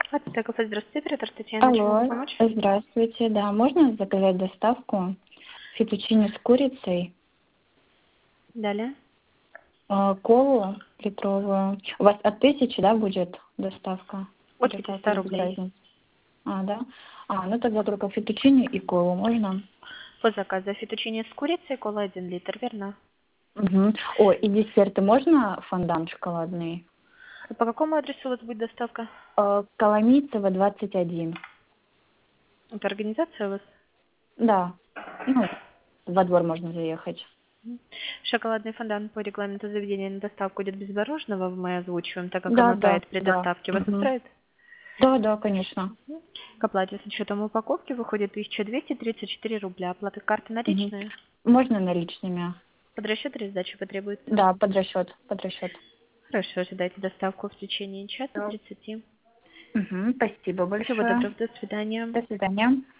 Это кафе, здравствуйте, оператор Татьяна, чем могу Алло, помочь? здравствуйте. Да, можно заказать доставку фетучини с курицей, Далее. колу литровую. У вас от 1000, да, будет доставка? От Или как, 500 или без рублей. разницы? А, да? Ну тогда только фетучини и колу можно? По заказу фетучини с курицей, кола 1 литр, верно? Угу. О, и десерты можно фондан шоколадный? По какому адресу у вас будет доставка? Коломийцева, 21. Это организация у вас? Да, ну, во двор можно заехать. Шоколадный фондан по регламенту заведения на доставку идет без мороженого, мы озвучиваем, так как Да, оно да, тает при да. доставке. Вас Угу. устраивает? Да, да, конечно. К оплате с учетом упаковки выходит 1234 рубля. Оплата карты Мгм. наличная. Можно наличными? Под расчет или сдача потребуется? Да, под расчет, под расчет. Хорошо, ожидайте доставку в течение часа 30. Спасибо Всего большое. доброго, до свидания. До свидания.